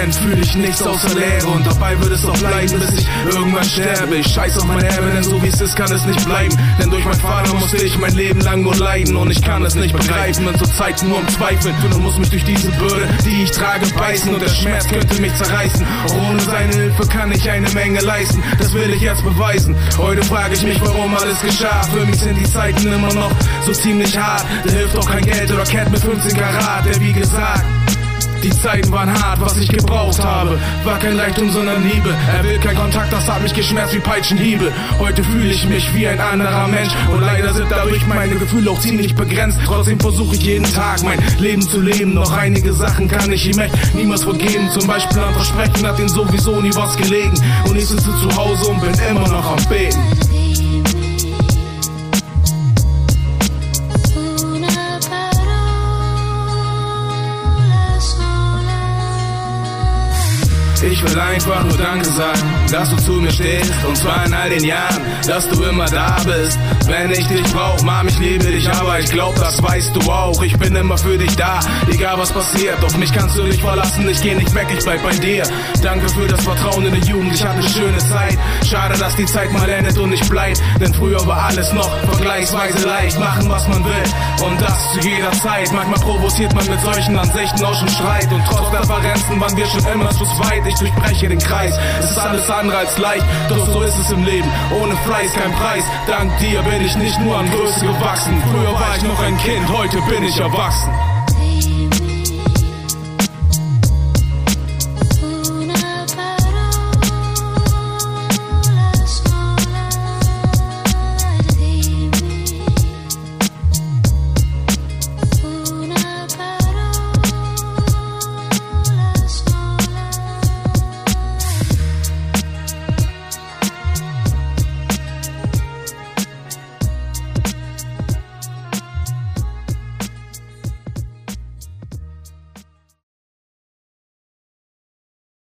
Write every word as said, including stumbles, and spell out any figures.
Moment fühle ich nichts außer Leere und dabei wird es doch bleiben, bis ich irgendwann sterbe. Ich scheiß auf mein Erbe, denn so wie es ist, kann es nicht bleiben. Denn durch meinen Vater musste ich mein Leben lang nur leiden und ich kann es nicht begreifen, bin zur Zeit nur am Zweifeln und muss mich durch diese Bürde, die ich trage, beißen und der Schmerz könnte mich zerreißen. Auch ohne seine Hilfe kann ich eine Menge leisten, das will ich jetzt beweisen. Heute frage ich mich, warum alles geschah. Für mich sind die Zeiten immer noch so ziemlich hart. Da hilft doch kein Geld oder Cat mit fünfzehn Karat, der wie gesagt, die Zeiten waren hart, was ich gebraucht habe, war kein Reichtum, sondern Liebe. Er will kein Kontakt, das hat mich geschmerzt wie Peitschenhiebe. Heute fühle ich mich wie ein anderer Mensch und leider sind dadurch meine Gefühle auch ziemlich begrenzt. Trotzdem versuche ich jeden Tag mein Leben zu leben. Noch einige Sachen kann ich ihm echt niemals vergeben. Zum Beispiel an Versprechen hat ihm sowieso nie was gelegen. Und ich sitze zu Hause und bin immer noch am Beten. Ich will einfach nur Danke sagen, dass du zu mir stehst, und zwar in all den Jahren, dass du immer da bist, wenn ich dich brauch. Mom, ich liebe dich, aber ich glaub, das weißt du auch. Ich bin immer für dich da, egal was passiert. Auf mich kannst du dich verlassen, ich geh nicht weg, ich bleib bei dir. Danke für das Vertrauen in die Jugend, ich hatte eine schöne Zeit. Schade, dass die Zeit mal endet und nicht bleibt, denn früher war alles noch vergleichsweise leicht. Machen, was man will, und das zu jeder Zeit. Manchmal provoziert man mit solchen Ansichten auch schon Streit, und trotz Differenzen waren wir schon immer zu zweit. Ich durchbreche den Kreis, es ist alles andere als leicht, doch so ist es im Leben, ohne Fleiß kein Preis. Dank dir bin ich nicht nur an Größe gewachsen, früher war ich noch ein Kind, heute bin ich erwachsen.